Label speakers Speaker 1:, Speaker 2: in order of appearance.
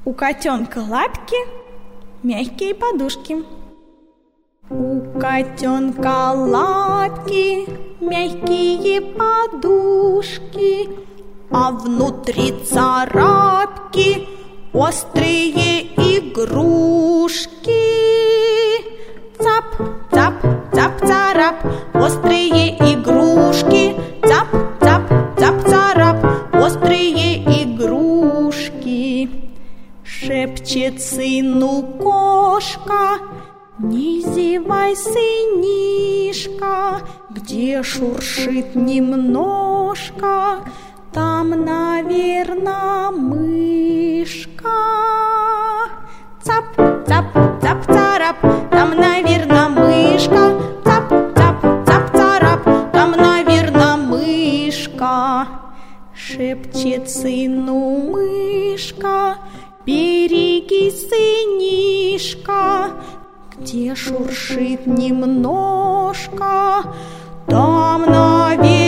Speaker 1: У котенка лапки, мягкие подушки. У котенка лапки, мягкие подушки, а внутри царапки, острые игрушки. Цап, цап, цап, царап, острые игрушки. Цап, цап, цап, царап, острые игрушки. Шепчет сыну кошка: не зевай, сынишка, где шуршит немножко, там, наверно, мышка. Цап, цап, цап, царап, там, наверно, мышка. Цап, цап, цап, царап, там, наверно, мышка. Шепчет сыну мышка: береги, сынишка, где шуршит немножко, там, наверно,